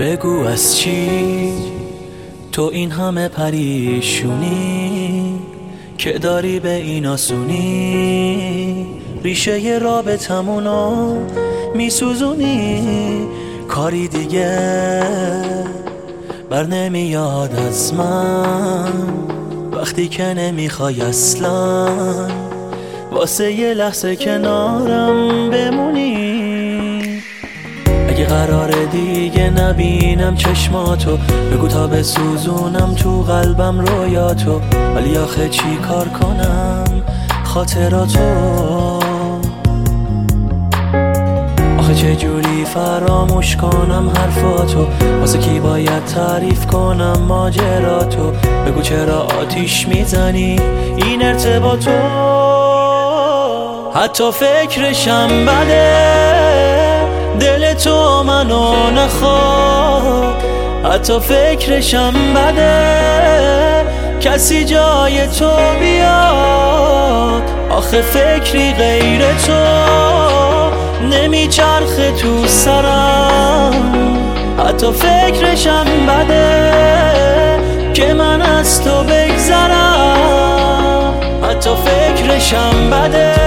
بگو از چی تو این همه پریشونی که داری به این آسونی ریشه ی رابطمونو میسوزونی کاری دیگه بر نمیاد از من وقتی که نمیخوای اصلا واسه یه لحظه کنارم بمونی اگه قراره دیگه نبینم چشماتو بگو تا بسوزونم تو قلبم رویاتو ولی آخه چی کار کنم خاطراتو آخه چه جوری فراموش کنم حرفاتو واسه کی باید تعریف کنم ماجراتو بگو چرا آتیش میزنی این ارتباطو حتی فکرشم بده دل تو منو نخواد حتی فکرشم بده کسی جای تو بیاد آخه فکری غیر تو نمیچرخه تو سرم حتی فکرشم بده که من از تو بگذرم حتی فکرشم بده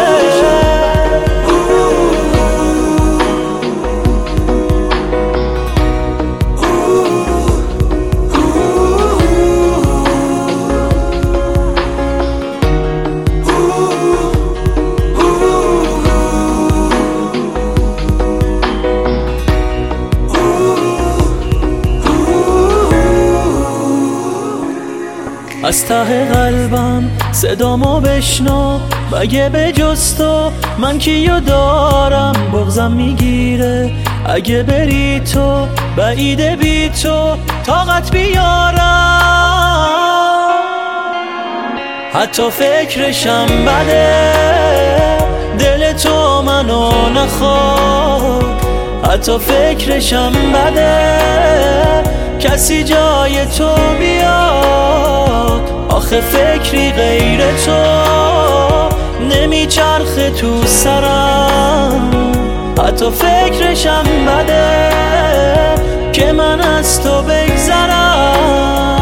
از ته قلبم صدامو بشنو مگه به جز تو من کیو دارم بغضم میگیره اگه بری تو بعیده بی تو طاقت بیارم حتی فکرشم بده دل تو منو نخواد حتی فکرشم بده کسی جای تو بیاد آخه فکری غیر تو نمیچرخه تو سرم حتی فکرشم بده که من از تو بگذرم